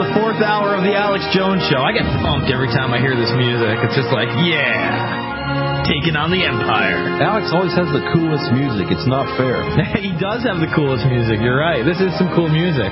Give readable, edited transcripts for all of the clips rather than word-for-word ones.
the fourth hour of the Alex Jones Show. I get pumped every time I hear this music. It's just like, yeah, taking on the empire. Alex always has the coolest music. It's not fair. He does have the coolest music. You're right. This is some cool music.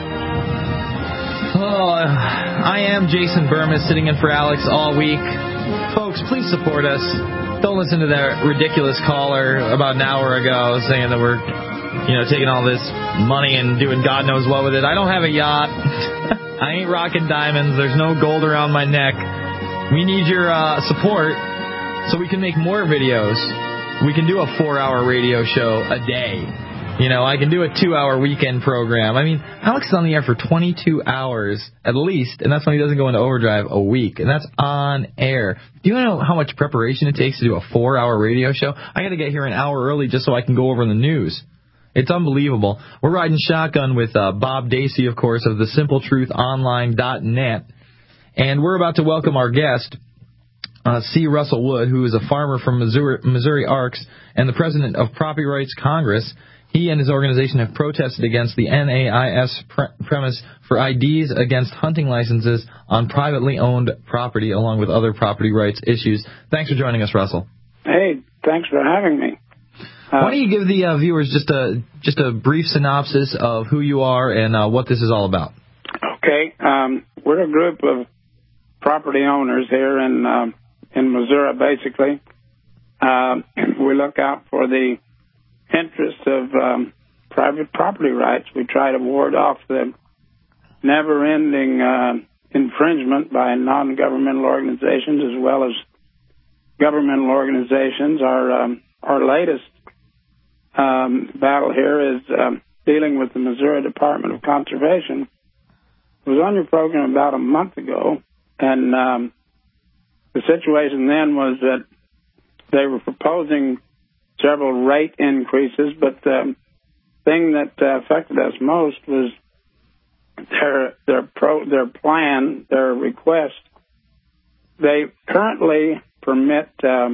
Oh, I am Jason Burmis, sitting in for Alex all week. Folks, please support us. Don't listen to that ridiculous caller about an hour ago saying that we're, taking all this money and doing God knows what with it. I don't have a yacht. I ain't rocking diamonds. There's no gold around my neck. We need your support so we can make more videos. We can do a 4-hour radio show a day. I can do a 2-hour weekend program. I mean, Alex is on the air for 22 hours at least, and that's when he doesn't go into overdrive a week, and that's on air. Do you know how much preparation it takes to do a 4-hour radio show? I got to get here an hour early just so I can go over the news. It's unbelievable. We're riding shotgun with Bob Dacey, of course, of thesimpletruthonline.net, and we're about to welcome our guest, C. Russell Wood, who is a farmer from Missouri Arcs and the president of Property Rights Congress. He and his organization have protested against the NAIS premise for IDs against hunting licenses on privately owned property, along with other property rights issues. Thanks for joining us, Russell. Hey, thanks for having me. Why don't you give the viewers just a brief synopsis of who you are and what this is all about? Okay, we're a group of property owners here in Missouri, basically. We look out for the interests of private property rights. We try to ward off the never-ending infringement by non-governmental organizations as well as governmental organizations. Our latest battle here is dealing with the Missouri Department of Conservation. It was on your program about a month ago, and the situation then was that they were proposing several rate increases, but the thing that affected us most was their plan, their request. They currently permit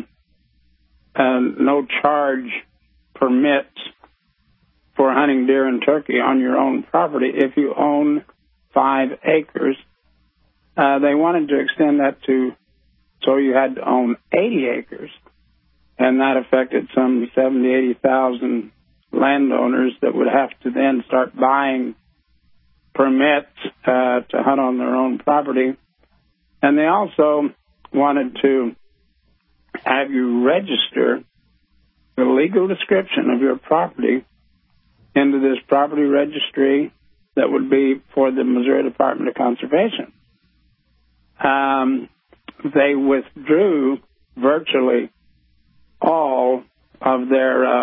no-charge permits for hunting deer and turkey on your own property if you own 5 acres. They wanted to extend that so you had to own 80 acres. And that affected some 70,000, 80,000 landowners that would have to then start buying permits to hunt on their own property. And they also wanted to have you register the legal description of your property into this property registry that would be for the Missouri Department of Conservation. They withdrew virtually all of their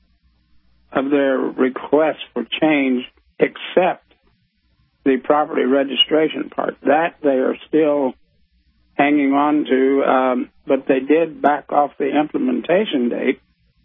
requests for change except the property registration part. That they are still hanging on to, but they did back off the implementation date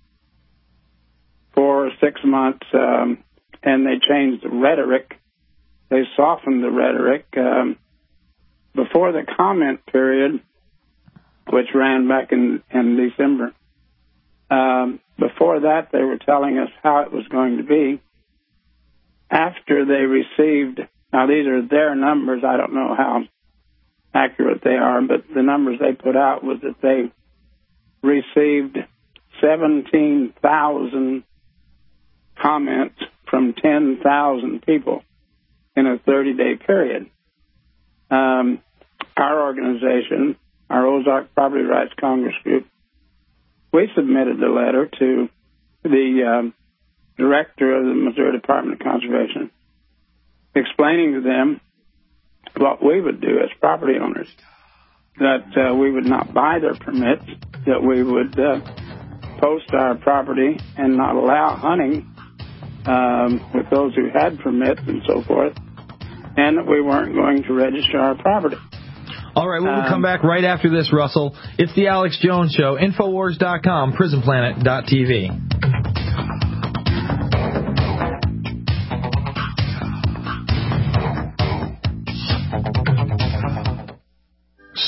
for 6 months, and they changed the rhetoric. They softened the rhetoric. Before the comment period, which ran back in December, before that, they were telling us how it was going to be. After they received, now these are their numbers, I don't know how accurate they are, but the numbers they put out was that they received 17,000 comments from 10,000 people in a 30-day period. Our organization, our Ozark Property Rights Congress Group, we submitted a letter to the director of the Missouri Department of Conservation explaining to them what we would do as property owners, that we would not buy their permits, that we would post our property and not allow hunting with those who had permits and so forth, and that we weren't going to register our property. All right, we'll come back right after this, Russell. It's the Alex Jones Show, Infowars.com, PrisonPlanet.tv.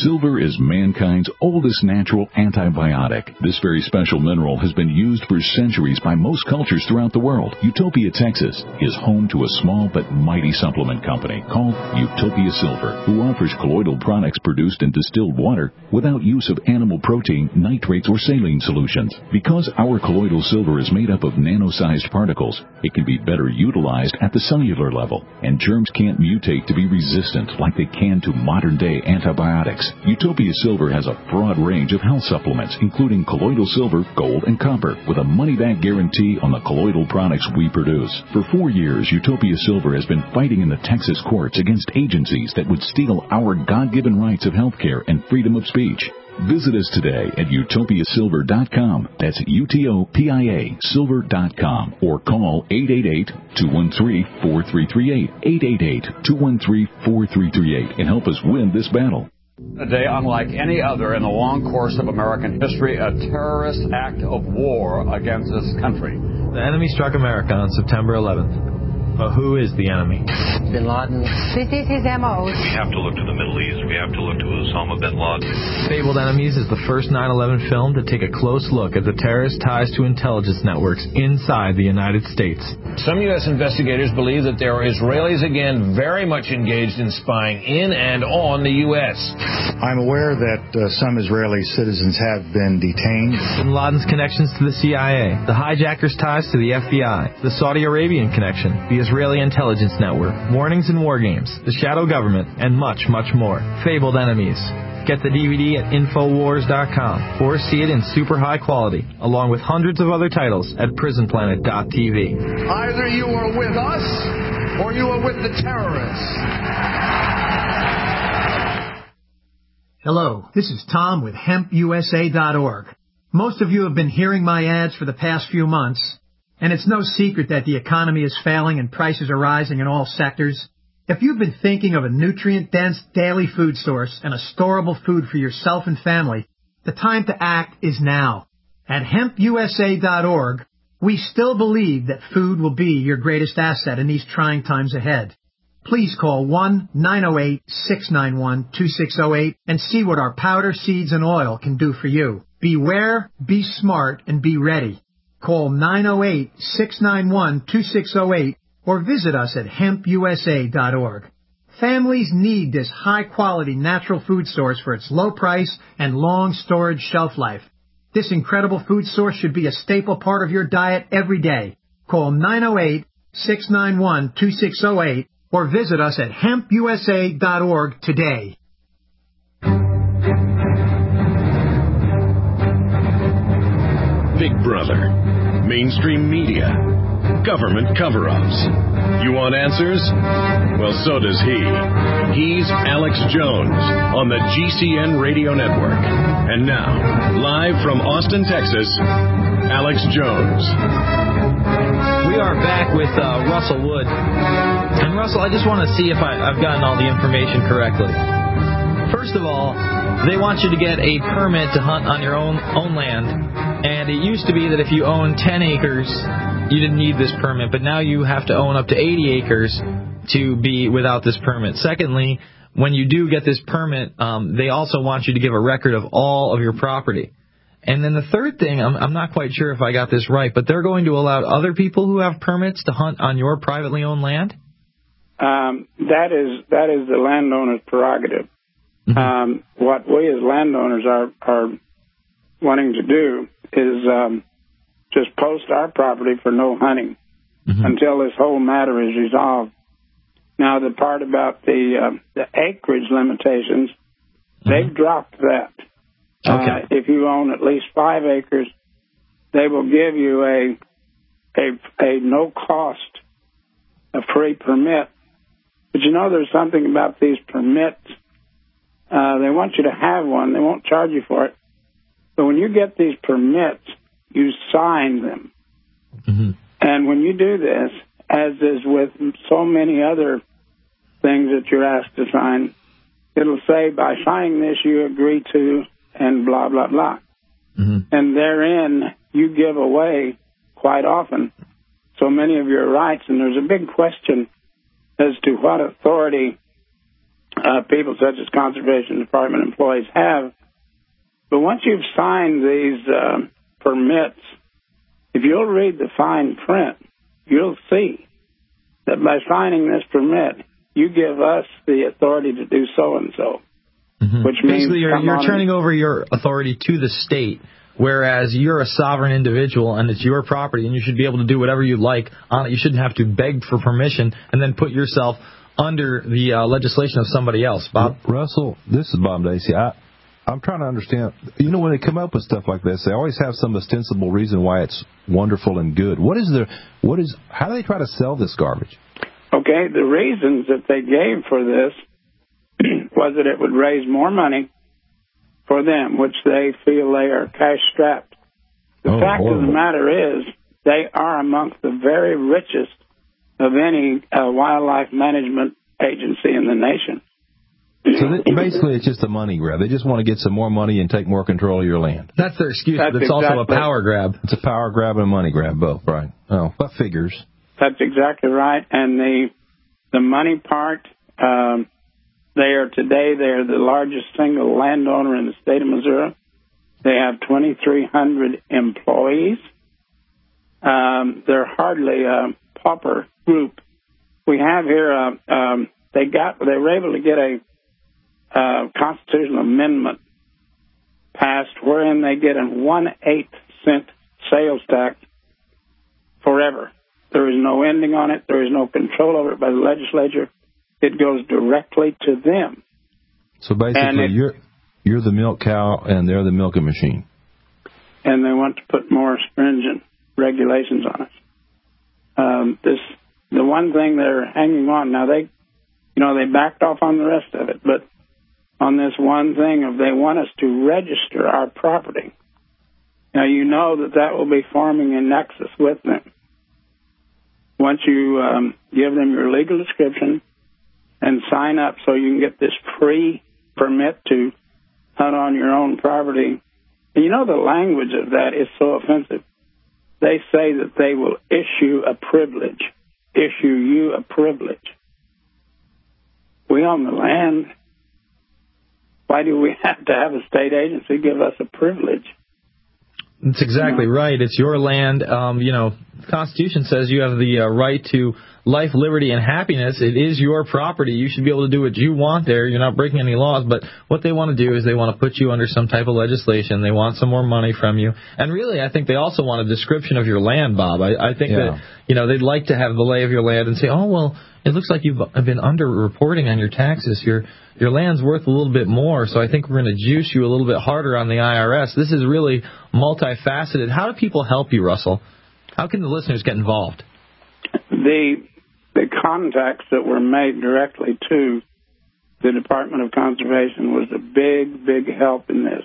Silver is mankind's oldest natural antibiotic. This very special mineral has been used for centuries by most cultures throughout the world. Utopia, Texas is home to a small but mighty supplement company called Utopia Silver, who offers colloidal products produced in distilled water without use of animal protein, nitrates, or saline solutions. Because our colloidal silver is made up of nano-sized particles, it can be better utilized at the cellular level, and germs can't mutate to be resistant like they can to modern-day antibiotics. Utopia Silver has a broad range of health supplements, including colloidal silver, gold, and copper, with a money-back guarantee on the colloidal products we produce. For 4 years, Utopia Silver has been fighting in the Texas courts against agencies that would steal our God-given rights of health care and freedom of speech. Visit us today at utopiasilver.com. That's UTOPIA silver.com, or call 888-213-4338, 888-213-4338, and help us win this battle. A day unlike any other in the long course of American history, a terrorist act of war against this country. The enemy struck America on September 11th. But who is the enemy? Bin Laden. This is his M.O. We have to look to the Middle East. We have to look to Osama bin Laden. Fabled Enemies is the first 9/11 film to take a close look at the terrorist ties to intelligence networks inside the United States. Some U.S. investigators believe that there are Israelis again very much engaged in spying in and on the U.S. I'm aware that some Israeli citizens have been detained. Bin Laden's connections to the CIA, the hijackers' ties to the FBI, the Saudi Arabian connection, the Israeli intelligence network, warnings and war games, the shadow government, and much, much more. Fabled Enemies. Get the DVD at Infowars.com or see it in super high quality, along with hundreds of other titles at PrisonPlanet.tv. Either you are with us or you are with the terrorists. Hello, this is Tom with HempUSA.org. Most of you have been hearing my ads for the past few months, and it's no secret that the economy is failing and prices are rising in all sectors. If you've been thinking of a nutrient-dense daily food source and a storable food for yourself and family, the time to act is now. At HempUSA.org, we still believe that food will be your greatest asset in these trying times ahead. Please call 1-908-691-2608 and see what our powder, seeds, and oil can do for you. Beware, be smart, and be ready. Call 908-691-2608 or visit us at HempUSA.org. Families need this high-quality natural food source for its low price and long storage shelf life. This incredible food source should be a staple part of your diet every day. Call 908-691-2608 or visit us at HempUSA.org today. Big Brother, mainstream media, government cover-ups. You want answers? Well, so does he. He's Alex Jones on the GCN Radio Network. And now, live from Austin, Texas, Alex Jones. We are back with Russell Wood. And Russell, I just want to see if I've gotten all the information correctly. First of all, they want you to get a permit to hunt on your own land. And it used to be that if you own 10 acres, you didn't need this permit. But now you have to own up to 80 acres to be without this permit. Secondly, when you do get this permit, they also want you to give a record of all of your property. And then the third thing, I'm not quite sure if I got this right, but they're going to allow other people who have permits to hunt on your privately owned land? That is the landowner's prerogative. Mm-hmm. What we as landowners are wanting to do is just post our property for no hunting until this whole matter is resolved. Now, the part about the acreage limitations, they've dropped that. Okay. If you own at least 5 acres, they will give you a no cost, a free permit. But you know, there's something about these permits. They want you to have one. They won't charge you for it. But when you get these permits, you sign them. Mm-hmm. And when you do this, as is with so many other things that you're asked to sign, it'll say, by signing this, you agree to, and blah, blah, blah. Mm-hmm. And therein, you give away, quite often, so many of your rights. And there's a big question as to what authority people such as Conservation Department employees have. But once you've signed these permits, if you'll read the fine print, you'll see that by signing this permit, you give us the authority to do so-and-so. Mm-hmm. Which means basically you're turning over your authority to the state, whereas you're a sovereign individual and it's your property and you should be able to do whatever you like on it. You shouldn't have to beg for permission and then put yourself under the legislation of somebody else. Bob? Russell, this is Bob Dacey. I'm trying to understand. You know, when they come up with stuff like this, they always have some ostensible reason why it's wonderful and good. How do they try to sell this garbage? Okay, the reasons that they gave for this was that it would raise more money for them, which they feel they are cash-strapped. The fact of the matter is they are amongst the very richest of any wildlife management agency in the nation. So basically it's just a money grab. They just want to get some more money and take more control of your land. That's their excuse, but it's also a power grab. It's a power grab and a money grab, both, right? Oh, that figures. That's exactly right. And the money part, they are the largest single landowner in the state of Missouri. They have 2,300 employees. They're hardly a pauper group. We have here, they were able to get a constitutional amendment passed wherein they get a 1/8 cent sales tax forever. There is no ending on it. There is no control over it by the legislature. It goes directly to them. So basically, you're the milk cow and they're the milking machine. And they want to put more stringent regulations on us. The one thing they're hanging on now, they backed off on the rest of it, but on this one thing of they want us to register our property. Now you know that will be forming a nexus with them. Once you give them your legal description and sign up so you can get this pre-permit to hunt on your own property. And you know the language of that is so offensive. They say that they will issue you a privilege. We own the land. Why do we have to have a state agency give us a privilege? That's exactly right. It's your land. The Constitution says you have the right to life, liberty, and happiness. It is your property. You should be able to do what you want there. You're not breaking any laws. But what they want to do is they want to put you under some type of legislation. They want some more money from you. And really, I think they also want a description of your land, Bob. I think that, they'd like to have the lay of your land and say, oh, well, it looks like you've been under-reporting on your taxes. Your land's worth a little bit more, so I think we're going to juice you a little bit harder on the IRS. This is really multifaceted. How do people help you, Russell? How can the listeners get involved? The contacts that were made directly to the Department of Conservation was a big, big help in this.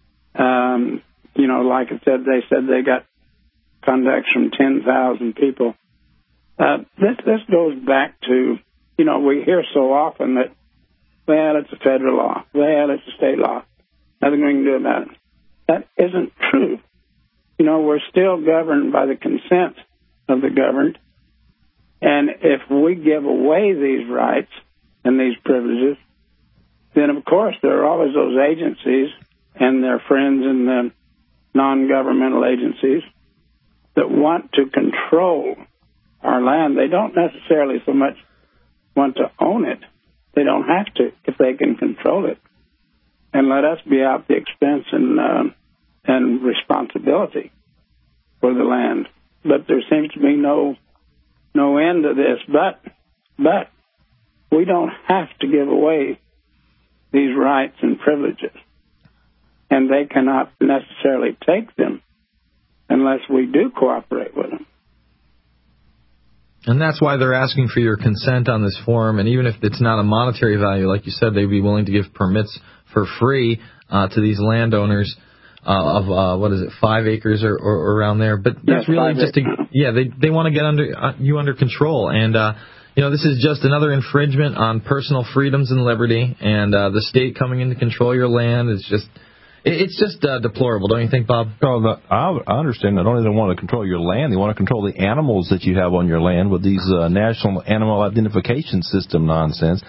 Like I said, they got contacts from 10,000 people. This goes back to, we hear so often that, well, it's a federal law. Well, it's a state law. Nothing we can do about it. That isn't true. We're still governed by the consent of the governed. And if we give away these rights and these privileges, then, of course, there are always those agencies and their friends in the non-governmental agencies that want to control our land. They don't necessarily so much want to own it. They don't have to if they can control it and let us be out the expense and responsibility for the land. But there seems to be no end to this. But we don't have to give away these rights and privileges, and they cannot necessarily take them unless we do cooperate with them. And that's why they're asking for your consent on this form. And even if it's not a monetary value, like you said, they'd be willing to give permits for free to these landowners of 5 acres or around there. But that's really just they want to get you under control. And this is just another infringement on personal freedoms and liberty. And the state coming in to control your land is just. It's just deplorable, don't you think, Bob? Oh, I understand. Not only do they want to control your land, they want to control the animals that you have on your land with these National Animal Identification System nonsense.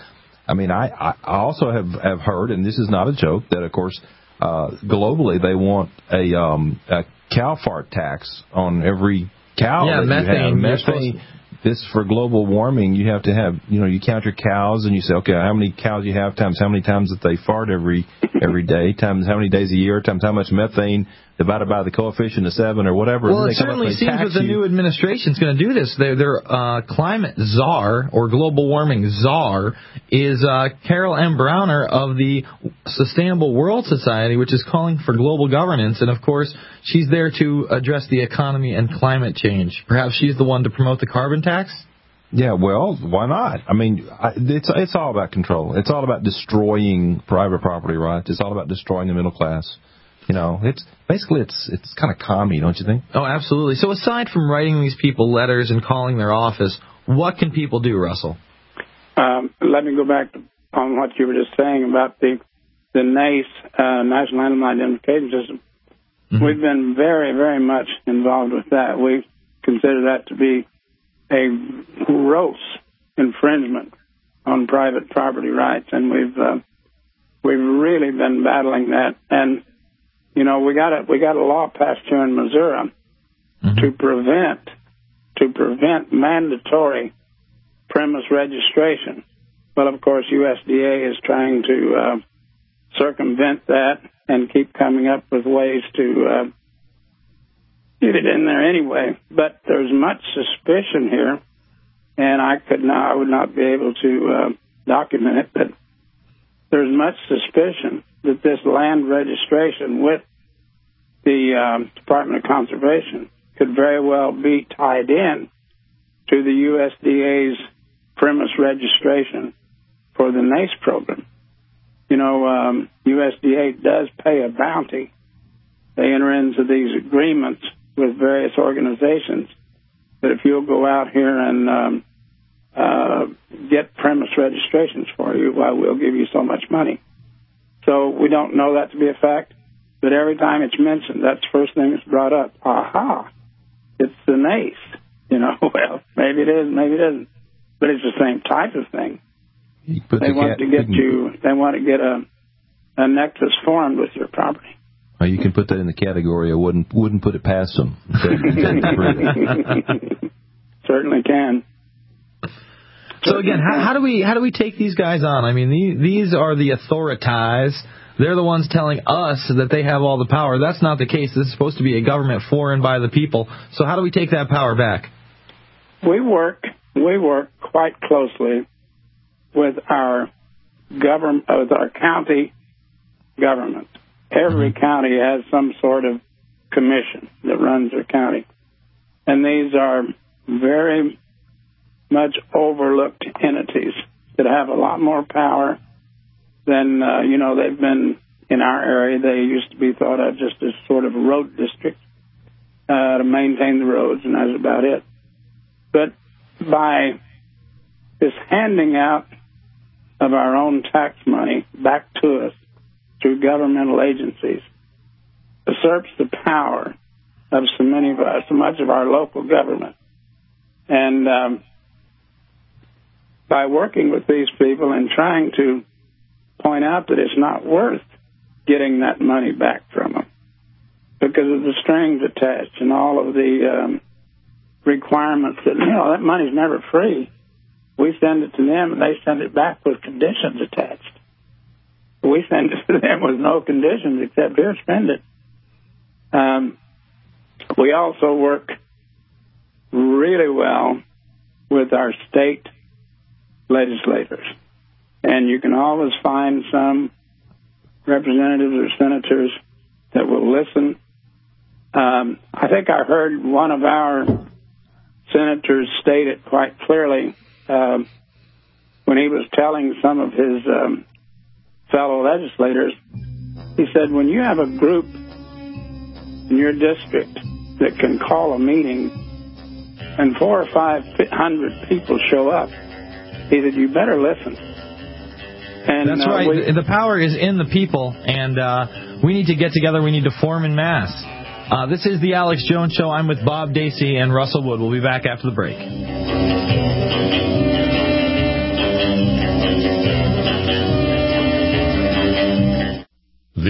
I mean, I also have heard, and this is not a joke, that of course globally they want a cow fart tax on every cow. Yeah, methane. Methane. This for global warming, you have to have, you count your cows and you say, okay, how many cows you have times how many times that they fart every day, times how many days a year, times how much methane divided by the coefficient of 7 or whatever. Well, it certainly seems that the new administration is going to do this. Their climate czar or global warming czar is Carol M. Browner of the Sustainable World Society, which is calling for global governance. And, of course, she's there to address the economy and climate change. Perhaps she's the one to promote the carbon tax? Yeah, well, why not? I mean, it's all about control. It's all about destroying private property rights. It's all about destroying the middle class. It's basically it's kind of commie, don't you think? Oh, absolutely. So aside from writing these people letters and calling their office, what can people do, Russell? Let me go back on what you were just saying about the NACE, National Animal Identification System. Mm-hmm. We've been very, very much involved with that. We consider that to be a gross infringement on private property rights, and we've really been battling that. And we got a law passed here in Missouri to prevent mandatory premise registration. Well, of course, USDA is trying to circumvent that and keep coming up with ways to get it in there anyway. But there's much suspicion here, and I would not be able to document it, but there's much suspicion that this land registration with the Department of Conservation could very well be tied in to the USDA's premise registration for the NACE program. USDA does pay a bounty. They enter into these agreements with various organizations that if you'll go out here and get premise registrations for you, we'll give you so much money. So we don't know that to be a fact, but every time it's mentioned, that's the first thing that's brought up. Aha, it's the NACE. Well, maybe it is, maybe it isn't, but it's the same type of thing. They want to get a nexus formed with your property. Well, you can put that in the category. I wouldn't put it past them. Certainly can. So again, how do we take these guys on? I mean, these are the authorities. They're the ones telling us that they have all the power. That's not the case. This is supposed to be a government for and by the people. So how do we take that power back? We work quite closely with our county government. Every county has some sort of commission that runs their county, and these are very much overlooked entities that have a lot more power than they've been in our area. They used to be thought of just as sort of a road district to maintain the roads, and that's about it. But by this handing out of our own tax money back to us through governmental agencies usurps the power of so much of our local government. And by working with these people and trying to point out that it's not worth getting that money back from them because of the strings attached and all of the requirements that money's never free. We send it to them, and they send it back with conditions attached. We send it to them with no conditions except, here, spend it. We also work really well with our state legislators. And you can always find some representatives or senators that will listen. I think I heard one of our senators state it quite clearly when he was telling some of his fellow legislators. He said, when you have a group in your district that can call a meeting and 400 or 500 people show up, he said, you better listen. And that's right. The power is in the people, and we need to get together. We need to form en masse. This is the Alex Jones Show. I'm with Bob Dacey and Russell Wood. We'll be back after the break.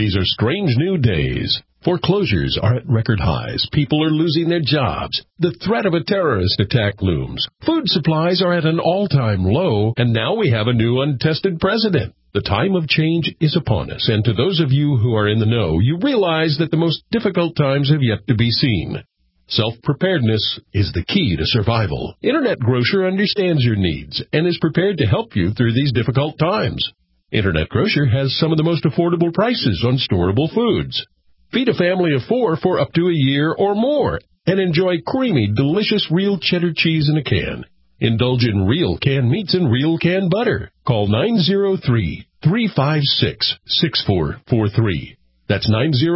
These are strange new days. Foreclosures are at record highs. People are losing their jobs. The threat of a terrorist attack looms. Food supplies are at an all-time low, and now we have a new untested president. The time of change is upon us, and to those of you who are in the know, you realize that the most difficult times have yet to be seen. Self-preparedness is the key to survival. Internet Grocer understands your needs and is prepared to help you through these difficult times. Internet Grocer has some of the most affordable prices on storable foods. Feed a family of 4 for up to a year or more and enjoy creamy, delicious real cheddar cheese in a can. Indulge in real canned meats and real canned butter. Call 903-356-6443. That's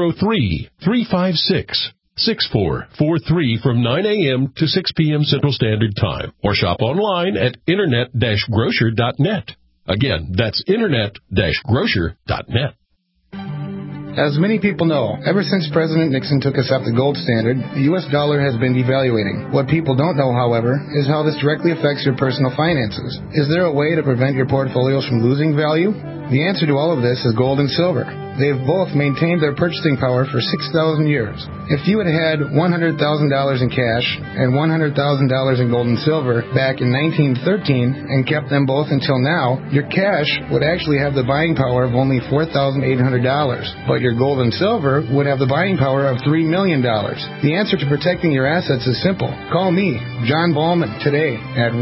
903-356-6443 from 9 a.m. to 6 p.m. Central Standard Time. Or shop online at internet-grocer.net. Again, that's internet-grocer.net. As many people know, ever since President Nixon took us up the gold standard, the U.S. dollar has been devaluating. What people don't know, however, is how this directly affects your personal finances. Is there a way to prevent your portfolios from losing value? The answer to all of this is gold and silver. They've both maintained their purchasing power for 6,000 years. If you had had $100,000 in cash and $100,000 in gold and silver back in 1913 and kept them both until now, your cash would actually have the buying power of only $4,800, but your gold and silver would have the buying power of $3 million. The answer to protecting your assets is simple. Call me, John Ballman, today at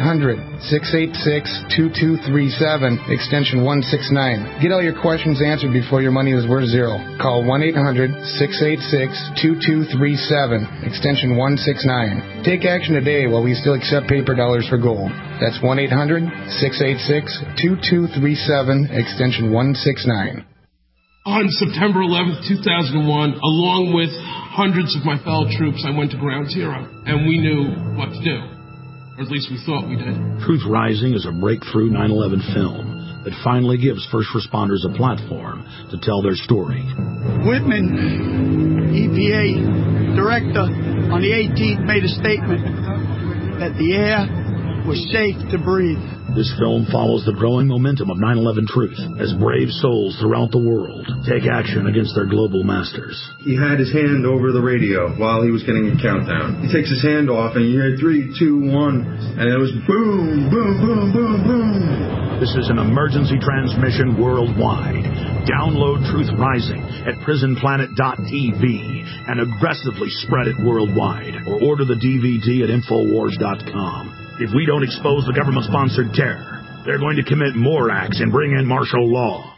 1-800-686-2237, extension 169. Get all your questions answered before your money is worth zero. Call 1-800-686-2237, extension 169. Take action today while we still accept paper dollars for gold. That's 1-800-686-2237, extension 169. On September 11th, 2001, along with hundreds of my fellow troops, I went to Ground Zero, and we knew what to do. Or at least we thought we did. Truth Rising is a breakthrough 9/11 film that finally gives first responders a platform to tell their story. Whitman, EPA director, on the 18th made a statement that the air was safe to breathe. This film follows the growing momentum of 9/11 truth as brave souls throughout the world take action against their global masters. He had his hand over the radio while he was getting a countdown. He takes his hand off and you hear 3, 2, 1, and it was boom, boom, boom, boom, boom. This is an emergency transmission worldwide. Download Truth Rising at prisonplanet.tv and aggressively spread it worldwide, or order the DVD at Infowars.com. If we don't expose the government-sponsored terror, they're going to commit more acts and bring in martial law.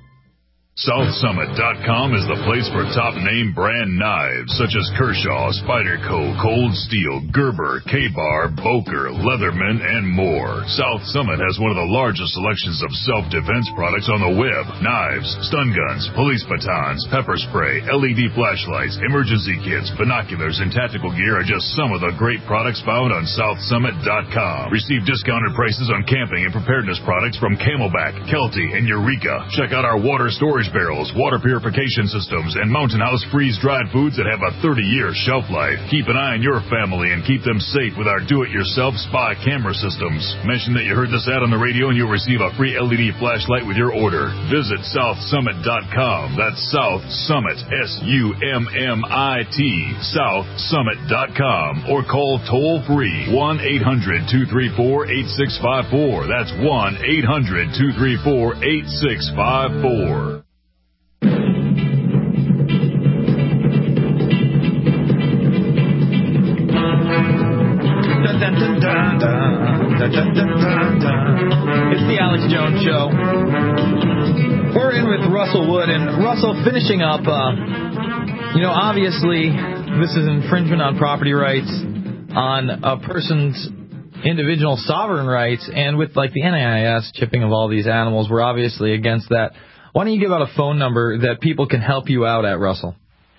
SouthSummit.com is the place for top-name brand knives such as Kershaw, Spyderco, Cold Steel, Gerber, K-Bar, Boker, Leatherman, and more. South Summit has one of the largest selections of self-defense products on the web. Knives, stun guns, police batons, pepper spray, LED flashlights, emergency kits, binoculars, and tactical gear are just some of the great products found on SouthSummit.com. Receive discounted prices on camping and preparedness products from Camelback, Kelty, and Eureka. Check out our water storage barrels, water purification systems, and Mountain House freeze-dried foods that have a 30-year shelf life. Keep an eye on your family and keep them safe with our do-it-yourself spy camera systems. Mention that you heard this ad on the radio and you'll receive a free LED flashlight with your order. Visit SouthSummit.com. That's South Summit, S-U-M-M-I-T, SouthSummit.com. Or call toll-free 1-800-234-8654. That's 1-800-234-8654. It's the Alex Jones Show. We're in with Russell Wood, and Russell, finishing up, obviously this is infringement on property rights, on a person's individual sovereign rights, and with like the NAIS chipping of all these animals, we're obviously against that. Why don't you give out a phone number that people can help you out at, Russell?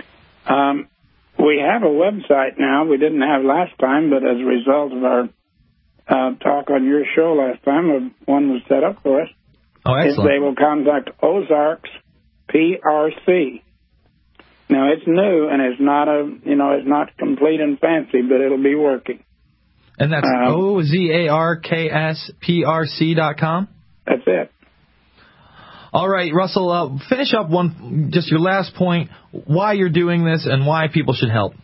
We have a website now. We didn't have last time, but as a result of our talk on your show last time, one was set up for us. Oh, excellent. They will contact Ozarks PRC. Now, it's new, and it's not it's not complete and fancy, but it'll be working. And that's OZARKSPRC.com? That's it. All right, Russell, finish up just your last point, why you're doing this and why people should help.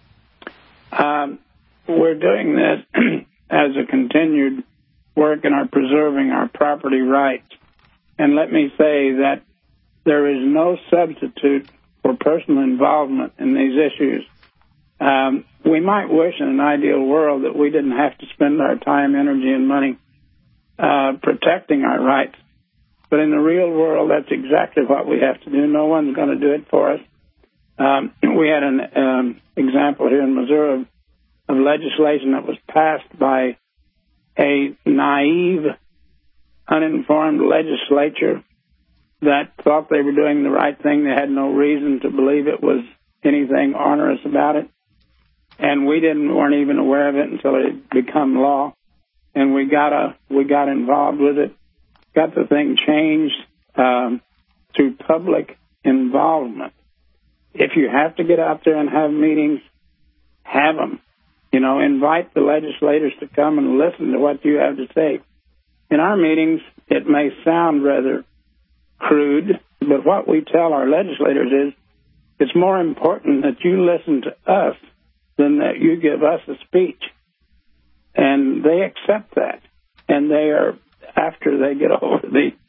We're doing this as a continued work in our preserving our property rights. And let me say that there is no substitute for personal involvement in these issues. We might wish in an ideal world that we didn't have to spend our time, energy, and money protecting our rights. But in the real world, that's exactly what we have to do. No one's going to do it for us. We had an example here in Missouri of legislation that was passed by a naive, uninformed legislature that thought they were doing the right thing. They had no reason to believe it was anything onerous about it. And we weren't even aware of it until it had become law. And we got involved with it, got the thing changed through public involvement. If you have to get out there and have meetings, have them. Invite the legislators to come and listen to what you have to say. In our meetings, it may sound rather crude, but what we tell our legislators is it's more important that you listen to us than that you give us a speech. And they accept that. And they are, after they get over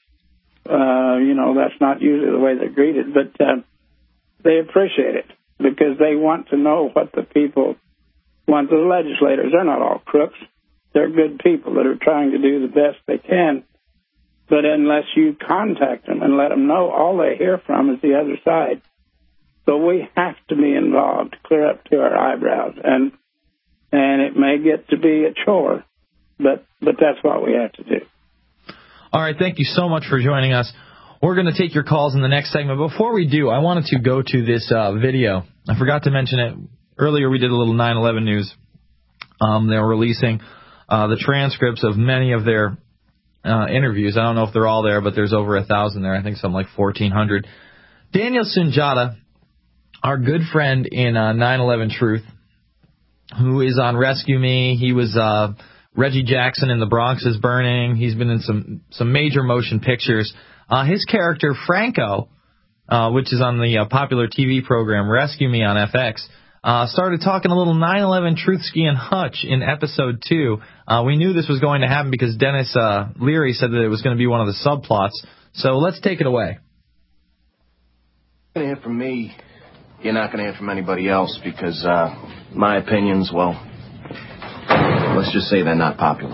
that's not usually the way they're greeted, but they appreciate it because they want to know what the people want. The legislators, they're not all crooks. They're good people that are trying to do the best they can. But unless you contact them and let them know, all they hear from is the other side. So we have to be involved, clear up to our eyebrows. And it may get to be a chore, but that's what we have to do. All right, thank you so much for joining us. We're going to take your calls in the next segment. Before we do, I wanted to go to this video. I forgot to mention it. Earlier we did a little 9/11 news. They were releasing the transcripts of many of their interviews. I don't know if they're all there, but there's over 1,000 there. I think something like 1,400. Daniel Sunjata, our good friend in 9/11 Truth, who is on Rescue Me. He was Reggie Jackson in The Bronx is Burning. He's been in some major motion pictures. His character, Franco, which is on the popular TV program Rescue Me on FX, started talking a little 9/11 Truthski and Hutch in episode 2. We knew this was going to happen because Dennis Leary said that it was going to be one of the subplots. So let's take it away. You're going to hear from me. You're not going to hear from anybody else because my opinions, well, let's just say they're not popular.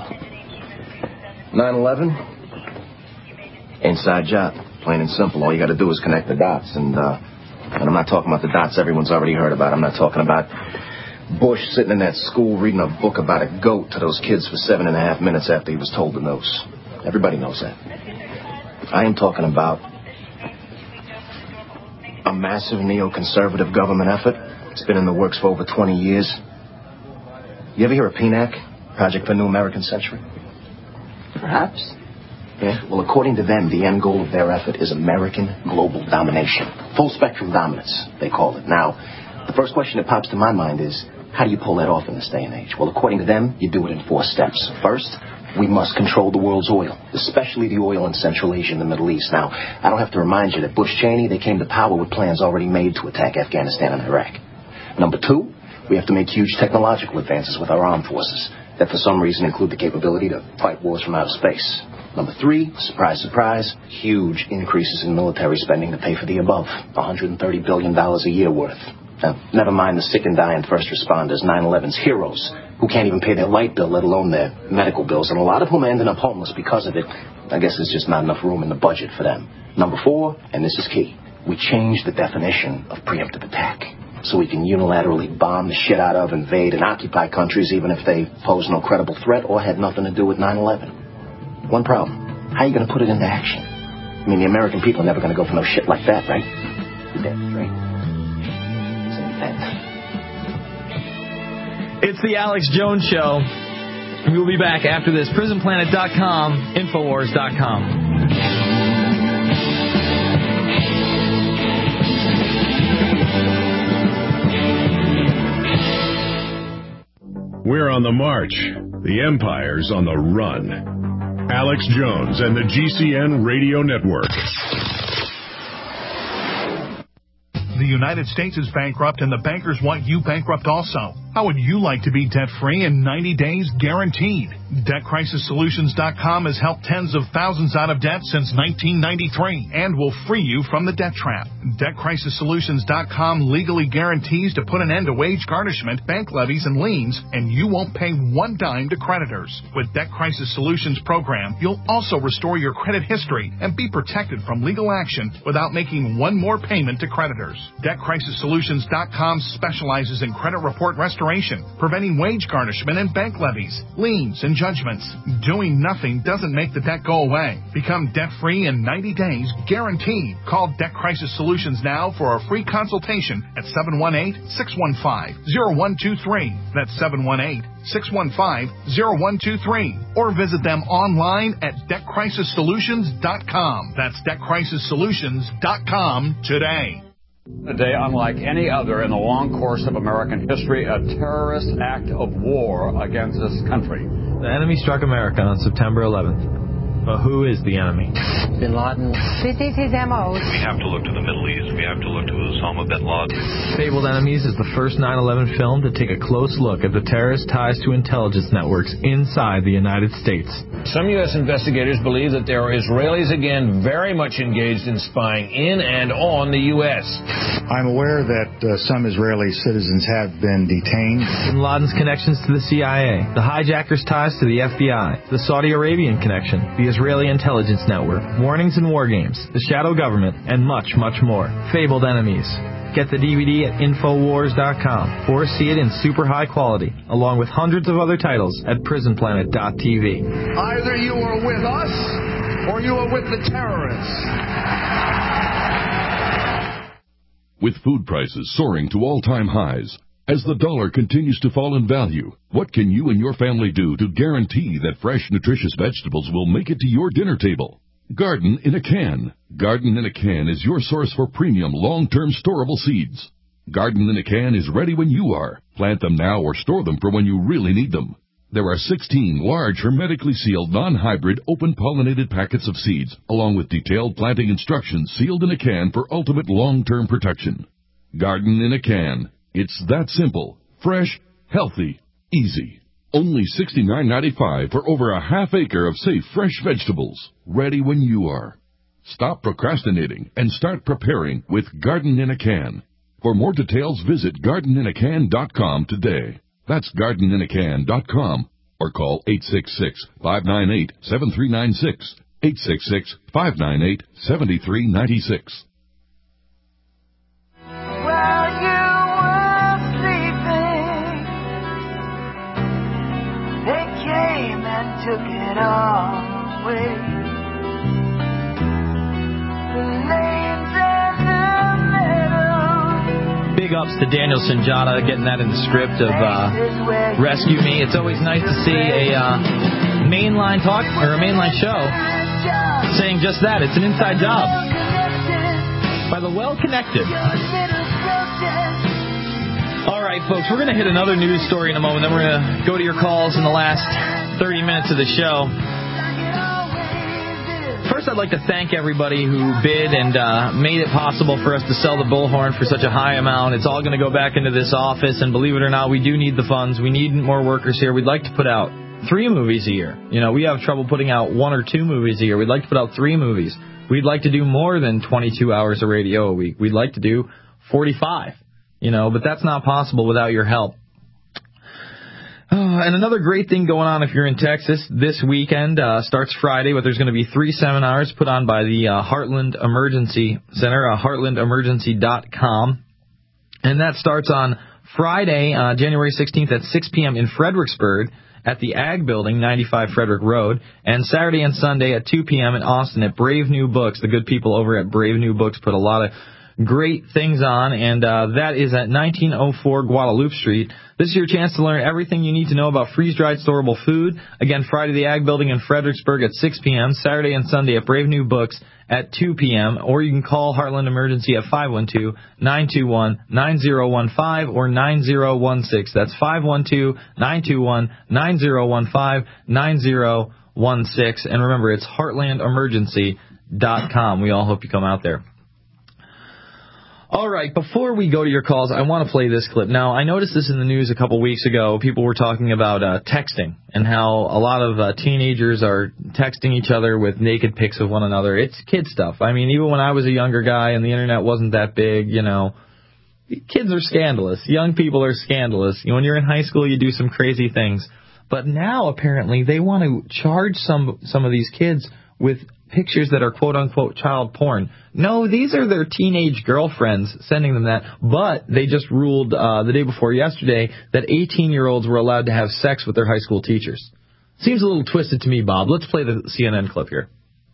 9/11, inside job, plain and simple. All you got to do is connect the dots. And I'm not talking about the dots everyone's already heard about. I'm not talking about Bush sitting in that school reading a book about a goat to those kids for 7.5 minutes after he was told to nose. Everybody knows that. I am talking about a massive neoconservative government effort. It's been in the works for over 20 years. You ever hear of PNAC, Project for New American Century? Perhaps. Yeah, well, according to them, the end goal of their effort is American global domination. Full spectrum dominance, they call it. Now, the first question that pops to my mind is, how do you pull that off in this day and age? Well, according to them, you do it in 4 steps. First, we must control the world's oil, especially the oil in Central Asia and the Middle East. Now, I don't have to remind you that Bush Cheney, they came to power with plans already made to attack Afghanistan and Iraq. Number 2, we have to make huge technological advances with our armed forces that for some reason include the capability to fight wars from outer space. Number 3, surprise, surprise, huge increases in military spending to pay for the above, $130 billion a year worth. Now, never mind the sick and dying first responders, 9/11's heroes, who can't even pay their light bill, let alone their medical bills, and a lot of whom ended up homeless because of it. I guess there's just not enough room in the budget for them. Number 4, and this is key, we changed the definition of preemptive attack so we can unilaterally bomb the shit out of, invade, and occupy countries even if they pose no credible threat or had nothing to do with 9/11. One problem. How are you going to put it into action? I mean, the American people are never going to go for no shit like that, right? You're dead, right? It's the Alex Jones Show. We'll be back after this. PrisonPlanet.com, Infowars.com. We're on the march. The Empire's on the run. Alex Jones and the GCN Radio Network. The United States is bankrupt and the bankers want you bankrupt also. How would you like to be debt-free in 90 days guaranteed? DebtCrisisSolutions.com has helped tens of thousands out of debt since 1993 and will free you from the debt trap. DebtCrisisSolutions.com legally guarantees to put an end to wage garnishment, bank levies, and liens, and you won't pay one dime to creditors. With Debt Crisis Solutions program, you'll also restore your credit history and be protected from legal action without making one more payment to creditors. DebtCrisisSolutions.com specializes in credit report restoration, preventing wage garnishment and bank levies, liens, and judgments. Doing nothing doesn't make the debt go away. Become debt-free in 90 days, guaranteed. Call Debt Crisis Solutions now for a free consultation at 718-615-0123. That's 718-615-0123. Or visit them online at DebtCrisisSolutions.com. That's DebtCrisisSolutions.com today. A day unlike any other in the long course of American history, a terrorist act of war against this country. The enemy struck America on September 11th. But who is the enemy? Bin Laden. This is his M.O. We have to look to the Middle East. We have to look to Osama bin Laden. Fabled Enemies is the first 9/11 film to take a close look at the terrorist ties to intelligence networks inside the United States. Some U.S. investigators believe that there are Israelis again very much engaged in spying in and on the U.S. I'm aware that some Israeli citizens have been detained. Bin Laden's connections to the CIA, the hijackers' ties to the FBI, the Saudi Arabian connection, the Israeli intelligence network, warnings and war games, the shadow government, and much, much more. Fabled Enemies. Get the DVD at Infowars.com or see it in super high quality, along with hundreds of other titles at PrisonPlanet.tv. Either you are with us or you are with the terrorists. With food prices soaring to all-time highs, as the dollar continues to fall in value, what can you and your family do to guarantee that fresh, nutritious vegetables will make it to your dinner table? Garden in a Can. Garden in a Can is your source for premium, long-term storable seeds. Garden in a Can is ready when you are. Plant them now or store them for when you really need them. There are 16 large, hermetically sealed, non-hybrid, open-pollinated packets of seeds, along with detailed planting instructions sealed in a can for ultimate long-term protection. Garden in a Can. It's that simple, fresh, healthy, easy. Only $69.95 for over a half acre of safe, fresh vegetables, ready when you are. Stop procrastinating and start preparing with Garden in a Can. For more details, visit gardeninacan.com today. That's gardeninacan.com or call 866-598-7396, 866-598-7396. Took it all away. The names and the medals. Big ups to Daniel Sinjata getting that in the script of Rescue Me. It's always nice to see a mainline talk or a mainline show saying just that. It's an inside job by the well-connected. All right, folks, we're going to hit another news story in a moment. Then we're going to go to your calls in the last 30 minutes of the show. First, I'd like to thank everybody who bid and made it possible for us to sell the Bullhorn for such a high amount. It's all going to go back into this office, and believe it or not, we do need the funds. We need more workers here. We'd like to put out 3 movies a year. You know, we have trouble putting out 1 or 2 movies a year. We'd like to put out 3 movies. We'd like to do more than 22 hours of radio a week. We'd like to do 45, you know, but that's not possible without your help. And another great thing going on if you're in Texas this weekend starts Friday, but there's going to be 3 seminars put on by the Heartland Emergency Center, heartlandemergency.com. And that starts on Friday, January 16th at 6 p.m. in Fredericksburg at the Ag Building, 95 Frederick Road, and Saturday and Sunday at 2 p.m. in Austin at Brave New Books. The good people over at Brave New Books put a lot of great things on, and that is at 1904 Guadalupe Street. This is your chance to learn everything you need to know about freeze-dried storable food. Again, Friday, the Ag Building in Fredericksburg at 6 p.m., Saturday and Sunday at Brave New Books at 2 p.m., or you can call Heartland Emergency at 512-921-9015 or 9016. That's 512-921-9015, 9016. And remember, it's heartlandemergency.com. We all hope you come out there. All right, before we go to your calls, I want to play this clip. Now, I noticed this in the news a couple weeks ago. People were talking about texting and how a lot of teenagers are texting each other with naked pics of one another. It's kid stuff. I mean, even when I was a younger guy and the Internet wasn't that big, you know, kids are scandalous. Young people are scandalous. When you're in high school, you do some crazy things. But now, apparently, they want to charge some of these kids with pictures that are quote-unquote child porn. No, these are their teenage girlfriends sending them that, but they just ruled the day before yesterday that 18-year-olds were allowed to have sex with their high school teachers. Seems a little twisted to me, Bob. Let's play the CNN clip here.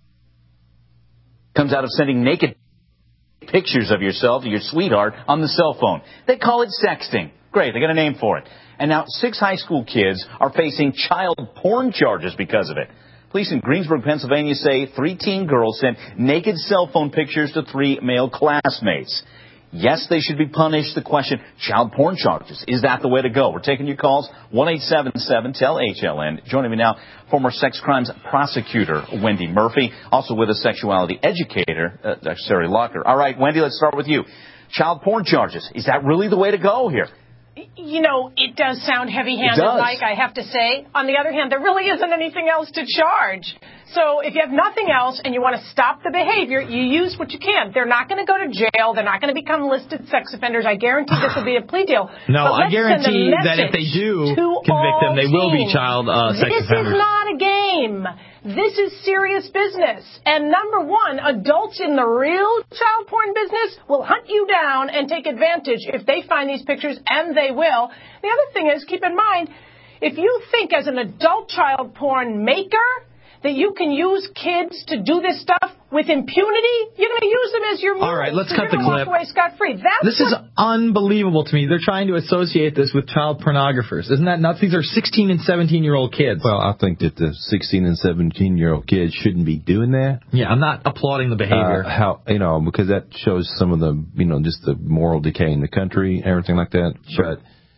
Comes out of sending naked pictures of yourself to your sweetheart on the cell phone. They call it sexting. Great, they got a name for it. And now 6 high school kids are facing child porn charges because of it. Police in Greensburg, Pennsylvania say 3 teen girls sent naked cell phone pictures to 3 male classmates. Yes, they should be punished. The question, child porn charges. Is that the way to go? We're taking your calls. 1-877-TEL-HLN. Joining me now, former sex crimes prosecutor Wendy Murphy. Also with us, sexuality educator Sari Locker. All right, Wendy, let's start with you. Child porn charges. Is that really the way to go here? You know, it does sound heavy-handed, Mike, I have to say. On the other hand, there really isn't anything else to charge. So if you have nothing else and you want to stop the behavior, you use what you can. They're not going to go to jail. They're not going to become listed sex offenders. I guarantee this will be a plea deal. No, I guarantee that if they do convict them, they will be child sex offenders. This is not a game. This is serious business. And number one, adults in the real child porn business will hunt you down and take advantage if they find these pictures, and they will. The other thing is, keep in mind, if you think as an adult child porn maker that you can use kids to do this stuff with impunity, you're going to use them as your muse. All right, let's cut the clip. Walk away scot-free. This is unbelievable to me. They're trying to associate this with child pornographers. Isn't that nuts? These are 16 and 17-year-old kids. Well, I think that the 16 and 17-year-old kids shouldn't be doing that. Yeah, I'm not applauding the behavior. Because that shows some of the, just the moral decay in the country and everything like that. Sure.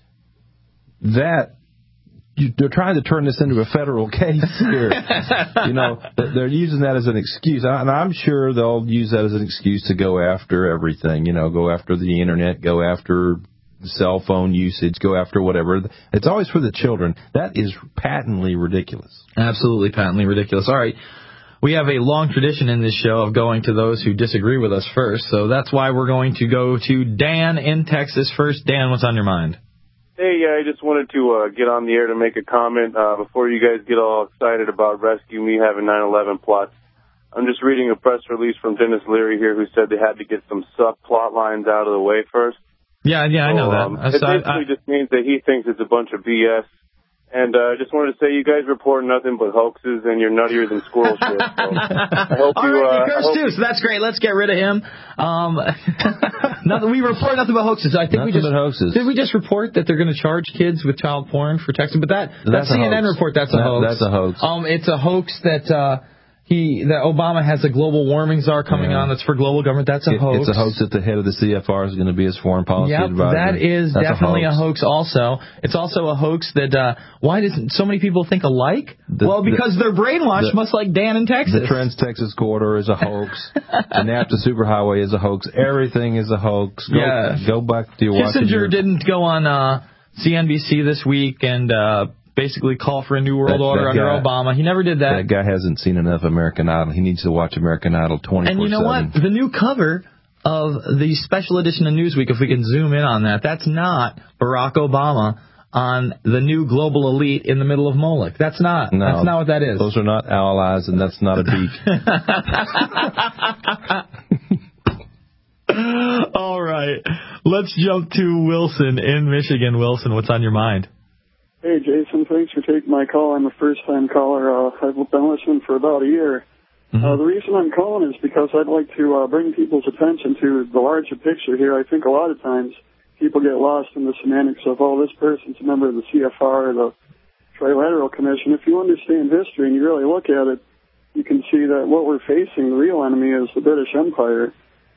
But they're trying to turn this into a federal case here. They're using that as an excuse. And I'm sure they'll use that as an excuse to go after everything, go after the Internet, go after cell phone usage, go after whatever. It's always for the children. That is patently ridiculous. Absolutely patently ridiculous. All right. We have a long tradition in this show of going to those who disagree with us first. So that's why we're going to go to Dan in Texas first. Dan, what's on your mind? Hey, I just wanted to get on the air to make a comment before you guys get all excited about Rescue Me having 9/11 plots. I'm just reading a press release from Dennis Leary here who said they had to get some subplot lines out of the way first. Yeah, I know that. It basically just means that he thinks it's a bunch of BS. And I just wanted to say you guys report nothing but hoaxes, and you're nuttier than squirrel shit. So I hope too, so that's great. Let's get rid of him. We report nothing but hoaxes. I think hoaxes. Did we just report that they're going to charge kids with child porn for texting? But that's CNN report. That's a hoax. That's a hoax. It's a hoax that that Obama has a global warming czar coming on that's for global government. That's a hoax. It's a hoax that the head of the CFR is going to be his foreign policy advisor. That is definitely a hoax also. It's also a hoax that, why doesn't so many people think alike? Because they're brainwashed, much like Dan in Texas. The Trans-Texas Corridor is a hoax. The NAFTA Superhighway is a hoax. Everything is a hoax. Go back to your watching. Kissinger didn't go on CNBC this week and basically call for a new world order under Obama. He never did that. That guy hasn't seen enough American Idol. He needs to watch American Idol 24/7. And you know what? The new cover of the special edition of Newsweek, if we can zoom in on that, that's not Barack Obama on the new global elite in the middle of Moloch. That's not. No, that's not what that is. Those are not allies, and that's not a beak. All right. Let's jump to Wilson in Michigan. Wilson, what's on your mind? Hey, Jason, thanks for taking my call. I'm a first-time caller. I've been listening for about a year. The reason I'm calling is because I'd like to bring people's attention to the larger picture here. I think a lot of times people get lost in the semantics of, this person's a member of the CFR or the Trilateral Commission. If you understand history and you really look at it, you can see that what we're facing, the real enemy, is the British Empire.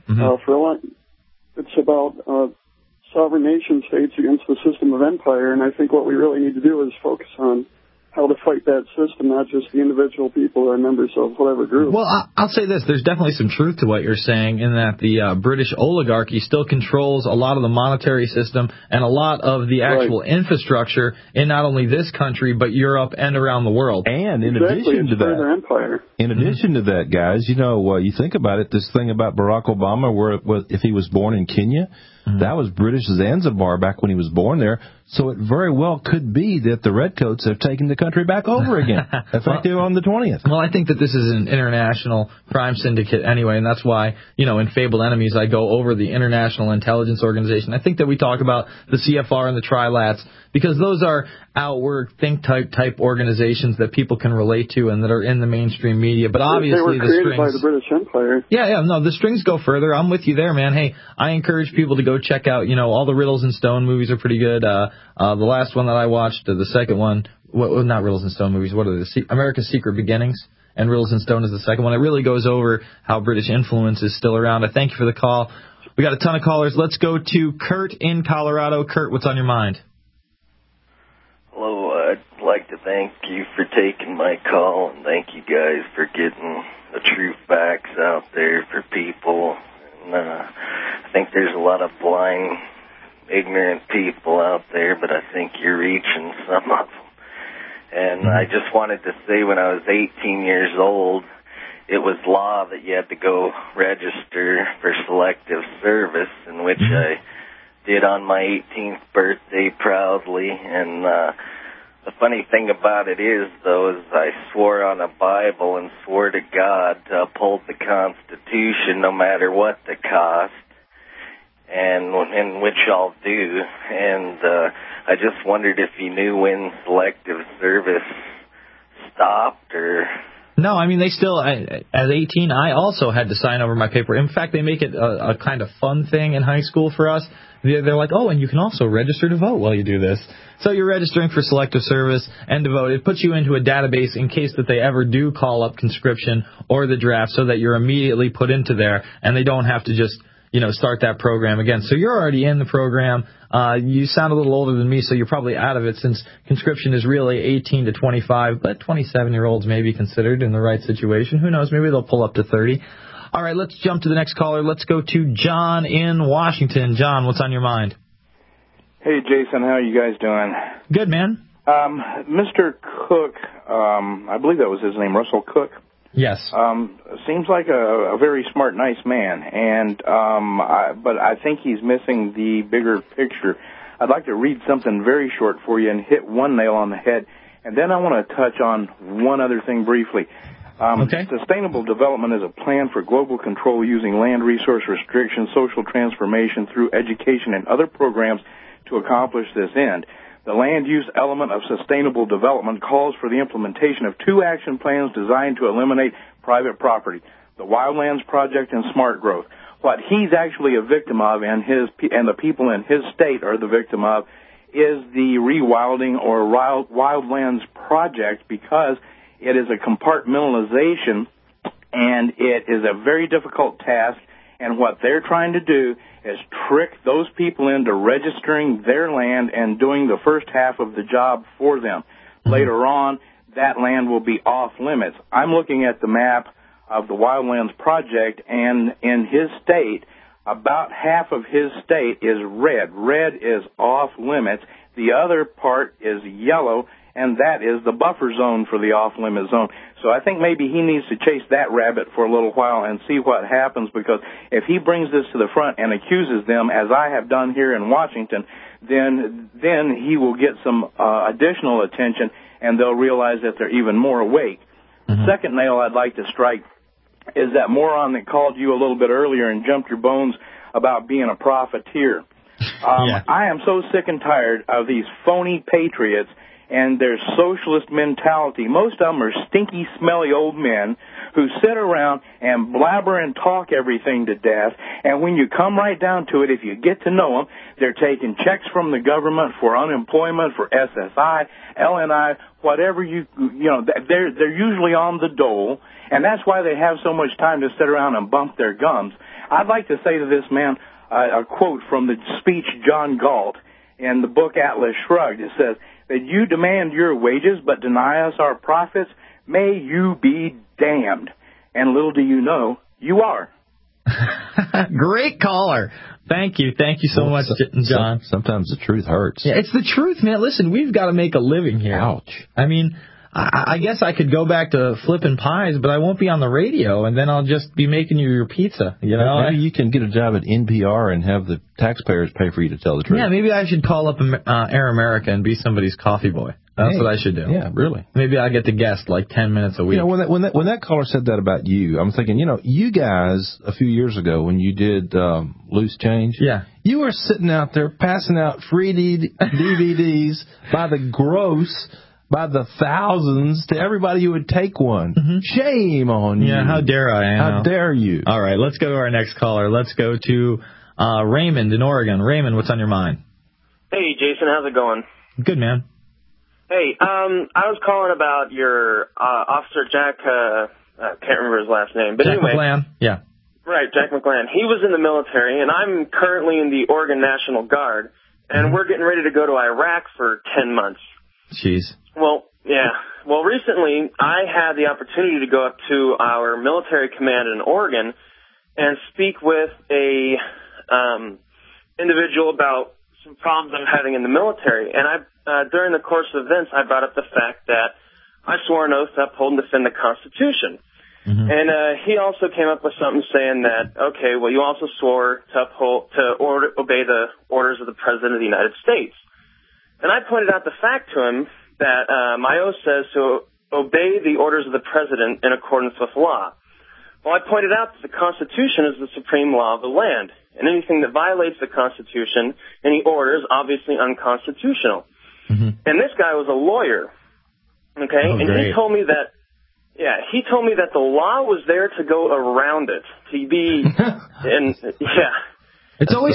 It's about sovereign nation states against the system of empire, and I think what we really need to do is focus on how to fight that system, not just the individual people who are members of whatever group. Well, I'll say this. There's definitely some truth to what you're saying in that the British oligarchy still controls a lot of the monetary system and a lot of the actual infrastructure in not only this country, but Europe and around the world. And in addition to that, empire. In addition to that, guys, you know, you think about it, this thing about Barack Obama, where if he was born in Kenya, that was British Zanzibar back when he was born there. So it very well could be that the Redcoats have taken the country back over again, effective on the 20th. Well, I think that this is an international crime syndicate anyway, and that's why, you know, in Fabled Enemies, I go over the International Intelligence Organization. I think that we talk about the CFR and the Trilats because those are outward think type organizations that people can relate to and that are in the mainstream media. But obviously, they were created by the British Empire. Yeah, no, the strings go further. I'm with you there, man. Hey, I encourage people to go check out, you know, all the Riddles and Stone movies are pretty good. The last one that I watched, the second one, not Riddles and Stone movies, what are they? America's Secret Beginnings, and Riddles and Stone is the second one. It really goes over how British influence is still around. I thank you for the call. We got a ton of callers. Let's go to Kurt in Colorado. Kurt, what's on your mind? Hello, I'd like to thank you for taking my call, and thank you guys for getting the truth facts out there for people. And, I think there's a lot of blind, ignorant people out there, but I think you're reaching some of them. And I just wanted to say when I was 18 years old, it was law that you had to go register for selective service, in which I did on my 18th birthday proudly. And the funny thing about it is, though, is I swore on a Bible and swore to God to uphold the Constitution no matter what the cost, and in which I'll do. And I just wondered if you knew when selective service stopped or... No, I mean, they still, at 18, I also had to sign over my paper. In fact, they make it a kind of fun thing in high school for us. They're like, oh, and you can also register to vote while you do this. So you're registering for selective service and to vote. It puts you into a database in case that they ever do call up conscription or the draft so that you're immediately put into there and they don't have to just, you know, start that program again. So you're already in the program. You sound a little older than me, so you're probably out of it since conscription is really 18 to 25, but 27-year-olds may be considered in the right situation. Who knows? Maybe they'll pull up to 30. All right, let's jump to the next caller. Let's go to John in Washington. John, what's on your mind? Hey, Jason, how are you guys doing? Good, man. Mr. Cook, I believe that was his name, Russell Cook. Yes. Seems like a very smart, nice man, and but I think he's missing the bigger picture. I'd like to read something very short for you and hit one nail on the head, and then I want to touch on one other thing briefly. Sustainable development is a plan for global control using land resource restriction, social transformation through education and other programs to accomplish this end. The land use element of sustainable development calls for the implementation of 2 action plans designed to eliminate private property, the Wildlands Project and Smart Growth. What he's actually a victim of and the people in his state are the victim of is the rewilding or Wildlands Project, because it is a compartmentalization and it is a very difficult task, and what they're trying to do is trick those people into registering their land and doing the first half of the job for them. Later on, that land will be off limits. I'm looking at the map of the Wildlands Project, and in his state, about half of his state is red. Red is off limits. The other part is yellow, and that is the buffer zone for the off-limit zone. So I think maybe he needs to chase that rabbit for a little while and see what happens, because if he brings this to the front and accuses them, as I have done here in Washington, then he will get some additional attention, and they'll realize that they're even more awake. The second nail I'd like to strike is that moron that called you a little bit earlier and jumped your bones about being a profiteer. I am so sick and tired of these phony patriots and their socialist mentality. Most of them are stinky, smelly old men who sit around and blabber and talk everything to death, and when you come right down to it, if you get to know them, they're taking checks from the government for unemployment, for SSI, LNI, whatever they're usually on the dole, and that's why they have so much time to sit around and bump their gums. I'd like to say to this man a quote from the speech John Galt in the book Atlas Shrugged. It says, that you demand your wages but deny us our profits, may you be damned. And little do you know, you are. Great caller. Thank you so much, John. Sometimes the truth hurts. Yeah, it's the truth, man. Listen, we've got to make a living here. Ouch. I mean, I guess I could go back to flipping pies, but I won't be on the radio, and then I'll just be making you your pizza. You know, maybe you can get a job at NPR and have the taxpayers pay for you to tell the truth. Yeah, maybe I should call up Air America and be somebody's coffee boy. That's what I should do. Yeah, really. Maybe I get to guest like 10 minutes a week. You know, when that caller said that about you, I'm thinking, you know, you guys a few years ago when you did Loose Change, you were sitting out there passing out free DVDs by the gross, by the thousands to everybody who would take one. Mm-hmm. Shame on you. Yeah, how dare I? How dare you? All right, let's go to our next caller. Let's go to Raymond in Oregon. Raymond, what's on your mind? Hey, Jason, how's it going? Good, man. Hey, I was calling about your Officer Jack, I can't remember his last name, but Jack anyway. McLean, yeah. Right, Jack McLean. He was in the military, and I'm currently in the Oregon National Guard, and we're getting ready to go to Iraq for 10 months. Jeez. Well, yeah. Well, recently, I had the opportunity to go up to our military command in Oregon and speak with a individual about some problems I'm having in the military, and during the course of events, I brought up the fact that I swore an oath to uphold and defend the Constitution. Mm-hmm. And he also came up with something saying that, okay, well, you also swore to obey the orders of the President of the United States. And I pointed out the fact to him that my oath says to obey the orders of the President in accordance with law. Well, I pointed out that the Constitution is the supreme law of the land, and anything that violates the Constitution, any order, is obviously unconstitutional. Mm-hmm. And this guy was a lawyer, okay? Oh, and great. he told me that the law was there to go around it, to be, It's always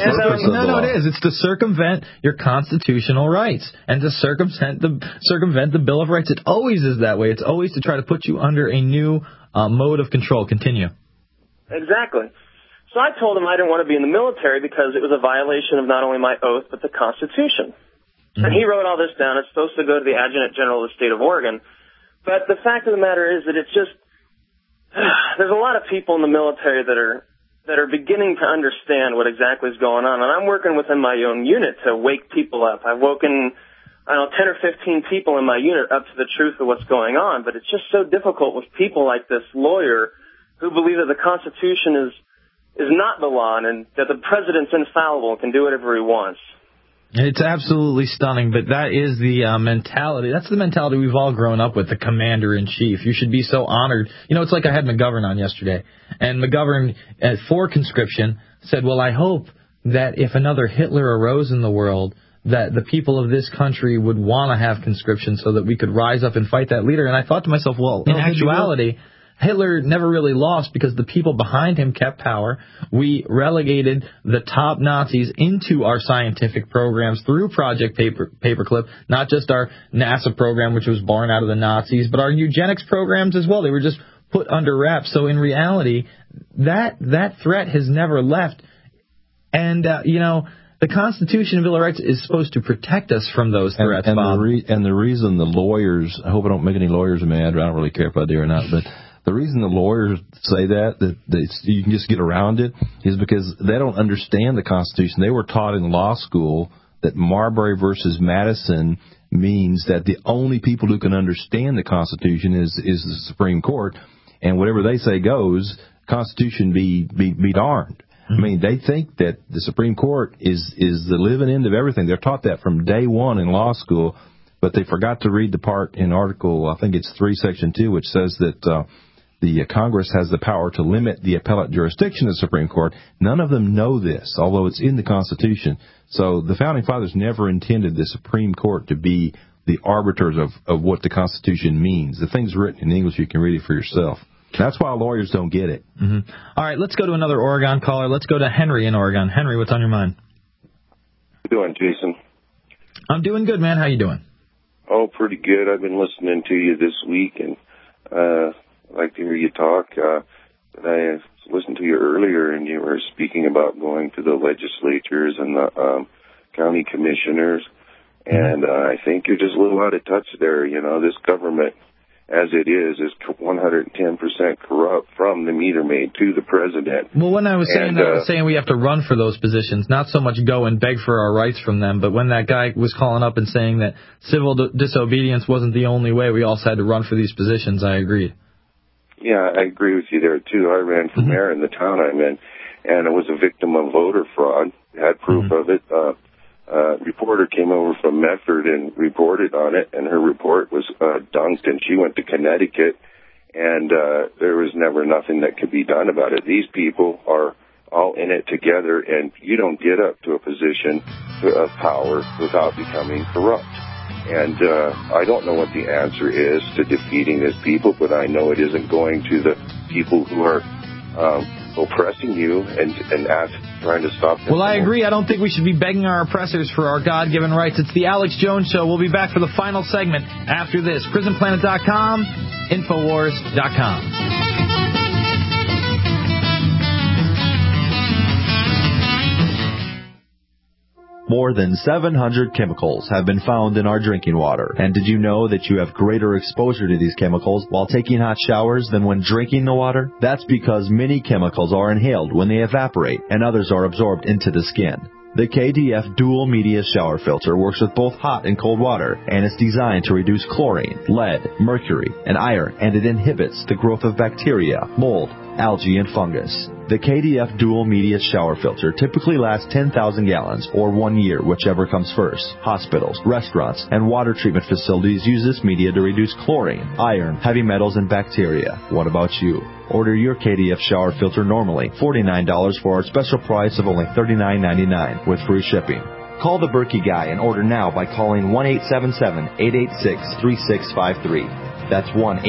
it is. It's to circumvent your constitutional rights and to circumvent the Bill of Rights. It always is that way. It's always to try to put you under a new mode of control. Continue. Exactly. So I told him I didn't want to be in the military because it was a violation of not only my oath but the Constitution. Mm-hmm. And he wrote all this down. It's supposed to go to the Adjutant General of the State of Oregon. But the fact of the matter is that it's just there's a lot of people in the military that are beginning to understand what exactly is going on. And I'm working within my own unit to wake people up. I've woken, 10 or 15 people in my unit up to the truth of what's going on. But it's just so difficult with people like this lawyer who believe that the Constitution is not the law and that the president's infallible and can do whatever he wants. It's absolutely stunning, but that is the mentality. That's the mentality we've all grown up with, the commander-in-chief. You should be so honored. You know, it's like I had McGovern on yesterday, and McGovern, for conscription, said, well, I hope that if another Hitler arose in the world, that the people of this country would want to have conscription so that we could rise up and fight that leader. And I thought to myself, well, in actuality, Hitler never really lost because the people behind him kept power. We relegated the top Nazis into our scientific programs through Project Paperclip, not just our NASA program, which was born out of the Nazis, but our eugenics programs as well. They were just put under wraps. So in reality, that threat has never left. And, the Constitution and Bill of Rights is supposed to protect us from those threats, Bob. And the reason the lawyers, I hope I don't make any lawyers mad, I don't really care if I do or not, but the reason the lawyers say that you can just get around it, is because they don't understand the Constitution. They were taught in law school that Marbury versus Madison means that the only people who can understand the Constitution is the Supreme Court, and whatever they say goes. Constitution be darned. I mean, they think that the Supreme Court is the living end of everything. They're taught that from day one in law school, but they forgot to read the part in Article, I think it's 3, Section 2, which says that the Congress has the power to limit the appellate jurisdiction of the Supreme Court. None of them know this, although it's in the Constitution. So the Founding Fathers never intended the Supreme Court to be the arbiters of what the Constitution means. The thing's written in English. You can read it for yourself. That's why lawyers don't get it. Mm-hmm. All right, let's go to another Oregon caller. Let's go to Henry in Oregon. Henry, what's on your mind? How you doing, Jason? I'm doing good, man. How you doing? Oh, pretty good. I've been listening to you this week, and I like to hear you talk. I listened to you earlier, and you were speaking about going to the legislatures and the county commissioners. And I think you're just a little out of touch there. You know, this government, as it is 110% corrupt from the meter maid to the president. Well, when I was saying that, I was saying we have to run for those positions, not so much go and beg for our rights from them, but when that guy was calling up and saying that civil disobedience wasn't the only way, we also had to run for these positions, I agreed. Yeah, I agree with you there, too. I ran for mayor in the town I'm in, and I was a victim of voter fraud. Had proof of it. Reporter came over from Medford and reported on it, and her report was dunked, and she went to Connecticut, and there was never nothing that could be done about it. These people are all in it together, and you don't get up to a position of power without becoming corrupt. And I don't know what the answer is to defeating these people, but I know it isn't going to the people who are oppressing you and trying to stop them. Well, I agree. I don't think we should be begging our oppressors for our God-given rights. It's the Alex Jones Show. We'll be back for the final segment after this. PrisonPlanet.com, Infowars.com. More than 700 chemicals have been found in our drinking water. And did you know that you have greater exposure to these chemicals while taking hot showers than when drinking the water? That's because many chemicals are inhaled when they evaporate, and others are absorbed into the skin. The KDF Dual Media Shower Filter works with both hot and cold water, and it's designed to reduce chlorine, lead, mercury, and iron, and it inhibits the growth of bacteria, mold, algae, and fungus. The KDF Dual Media Shower Filter typically lasts 10,000 gallons, or 1 year, whichever comes first. Hospitals, restaurants, and water treatment facilities use this media to reduce chlorine, iron, heavy metals, and bacteria. What about you? Order your KDF shower filter normally $49 for our special price of only $39.99 with free shipping. Call the Berkey Guy and order now by calling 1-877-886-3653. That's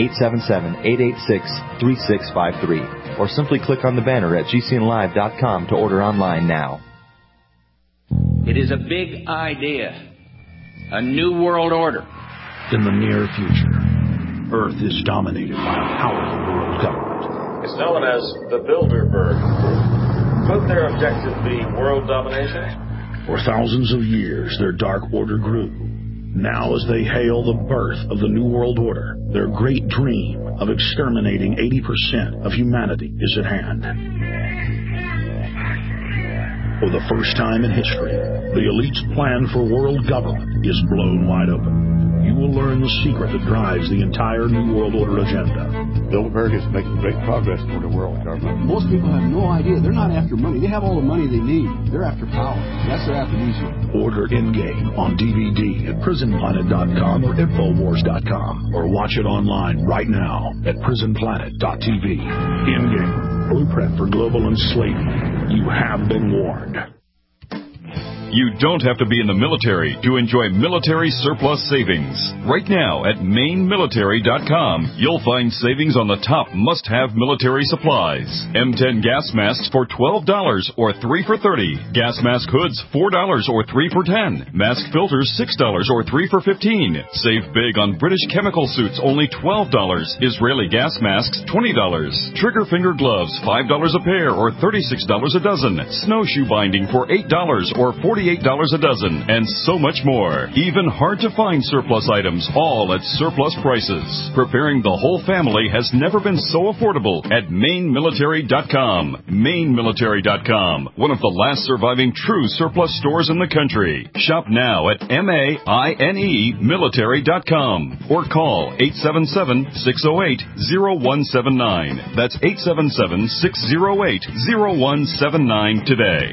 1-877-886-3653. Or simply click on the banner at gcnlive.com to order online now. It is a big idea. A new world order. In the near future, Earth is dominated by a powerful world government. It's known as the Bilderberg Group. Could their objective be world domination? For thousands of years, their dark order grew. Now, as they hail the birth of the New World Order, their great dream of exterminating 80% of humanity is at hand. For the first time in history, the elite's plan for world government is blown wide open. You will learn the secret that drives the entire New World Order agenda. Bilderberg is making great progress toward a world government. Most people have no idea. They're not after money. They have all the money they need. They're after power. That's their aphrodisiac. Order Endgame on DVD at PrisonPlanet.com or Infowars.com, or watch it online right now at PrisonPlanet.tv. Endgame, blueprint for global enslavement. You have been warned. You don't have to be in the military to enjoy military surplus savings. Right now at MaineMilitary.com, you'll find savings on the top must-have military supplies. M10 gas masks for $12 or 3 for $30. Gas mask hoods $4 or 3 for $10. Mask filters $6 or 3 for $15. Save big on British chemical suits, only $12. Israeli gas masks $20. Trigger finger gloves $5 a pair or $36 a dozen. Snowshoe binding for $8 or $48 a dozen, and so much more. Even hard-to-find surplus items, all at surplus prices. Preparing the whole family has never been so affordable at MaineMilitary.com. MaineMilitary.com, one of the last surviving true surplus stores in the country. Shop now at MaineMilitary.com or call 877-608-0179. That's 877-608-0179 today.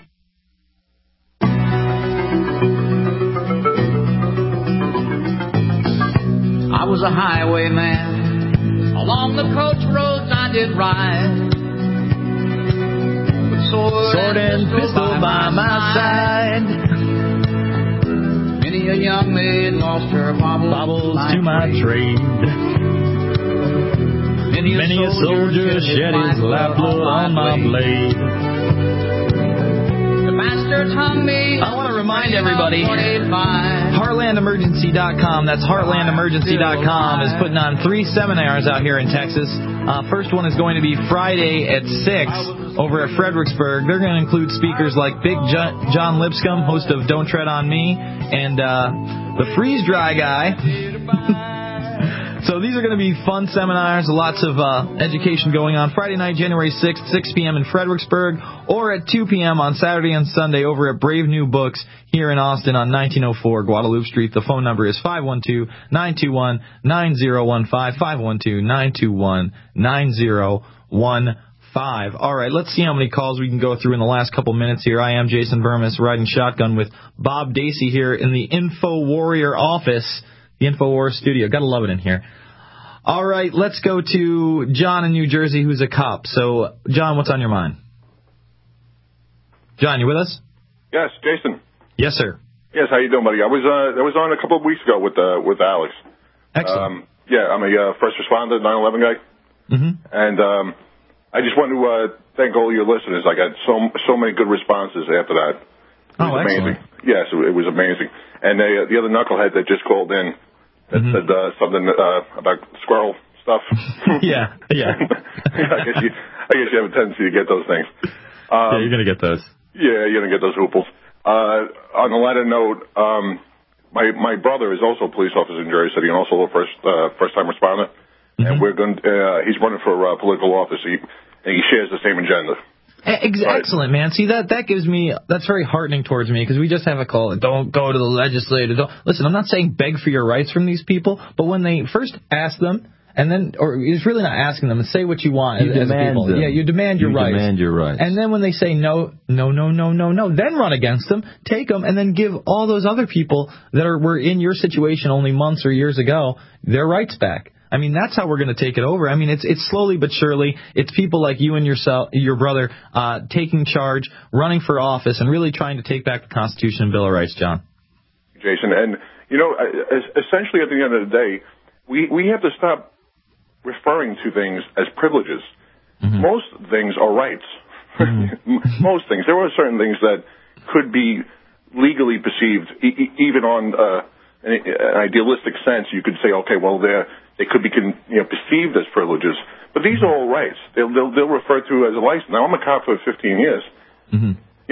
I was a highwayman. Along the coach roads I did ride. With sword and pistol by my side. Many a young maid lost her baubles to my trade. Many a soldier shed his lifeblood on my blade. The bastards hung me. I want to remind everybody, HeartlandEmergency.com, that's HeartlandEmergency.com, is putting on 3 seminars out here in Texas First one is going to be Friday at 6 over at Fredericksburg. They're going to include speakers like Big John Lipscomb, host of Don't Tread on Me, and the Freeze Dry guy. So these are going to be fun seminars, lots of education going on. Friday night, January 6th, 6 p.m. in Fredericksburg, or at 2 p.m. on Saturday and Sunday over at Brave New Books here in Austin on 1904 Guadalupe Street. The phone number is 512-921-9015, 512-921-9015. All right, let's see how many calls we can go through in the last couple minutes here. I am Jason Vermis, riding shotgun with Bob Dacey here in the Info Warrior office, the InfoWars studio. Gotta love it in here. All right, let's go to John in New Jersey, who's a cop. So, John, what's on your mind? John, you with us? Yes, Jason. Yes, sir. Yes, how you doing, buddy? I was on a couple of weeks ago with Alex. Excellent. I'm a first responder, 9/11 guy. Mm-hmm. And I just want to thank all your listeners. I got so many good responses after that. It was amazing. Excellent. Yes, it was amazing. And the other knucklehead that just called in that said something about squirrel stuff. Yeah. I guess you have a tendency to get those things. Yeah, you're going to get those. Yeah, you're going to get those hooples. On a lighter note, my brother is also a police officer in Jersey City and also a first-time responder. And we're going. He's running for political office. And he shares the same agenda. Excellent, man. See, that's very heartening towards me, because we just have a call. Don't go to the legislature. Listen, I'm not saying beg for your rights from these people, but when they first ask them, and then, or it's really not asking them, say what you want as people. Them. Yeah, you demand your rights. You demand your rights. And then when they say no, then run against them, take them, and then give all those other people that were in your situation only months or years ago their rights back. I mean, that's how we're going to take it over. I mean, it's slowly but surely. It's people like you and your brother taking charge, running for office, and really trying to take back the Constitution and Bill of Rights, John. Jason, and, essentially at the end of the day, we have to stop referring to things as privileges. Mm-hmm. Most things are rights. Mm-hmm. Most things. There are certain things that could be legally perceived, even on an idealistic sense. You could say, okay, well, they could be perceived as privileges, but these are all rights. They'll refer to as a license. Now, I'm a cop for 15 years. Mm-hmm.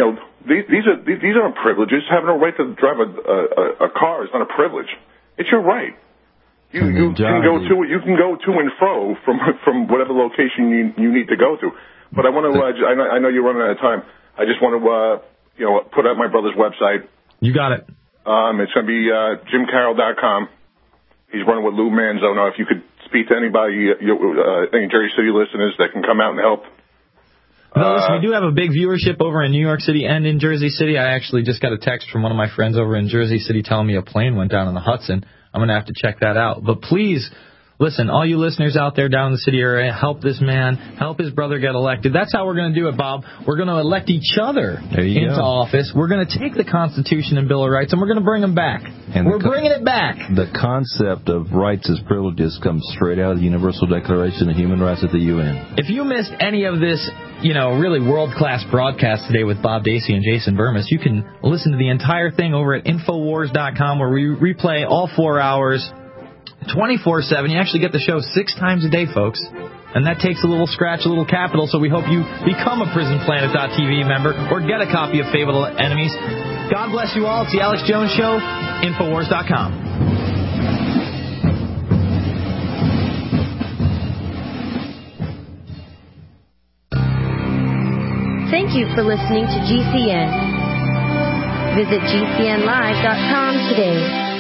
These aren't privileges. Having a right to drive a car is not a privilege. It's your right. You can go to and fro from whatever location you need to go to. But I want to. I know you're running out of time. I just want to put out my brother's website. You got it. It's going to be jimcarroll.com. He's running with Lou Manzo. Now, if you could speak to anybody, any Jersey City listeners that can come out and help. No, listen, we do have a big viewership over in New York City and in Jersey City. I actually just got a text from one of my friends over in Jersey City telling me a plane went down in the Hudson. I'm going to have to check that out. But please, listen, all you listeners out there down in the city area, help this man, help his brother get elected. That's how we're going to do it, Bob. We're going to elect each other into office. We're going to take the Constitution and Bill of Rights, and we're going to bring them back. And we're bringing it back. The concept of rights as privileges comes straight out of the Universal Declaration of Human Rights at the UN. If you missed any of this, really world-class broadcast today with Bob Dacey and Jason Vermis, you can listen to the entire thing over at Infowars.com, where we replay all 4 hours 24/7. You actually get the show 6 times a day, folks. And that takes a little scratch, a little capital, so we hope you become a PrisonPlanet.tv member or get a copy of Fable Enemies. God bless you all. It's the Alex Jones Show, Infowars.com. Thank you for listening to GCN. Visit GCNlive.com today.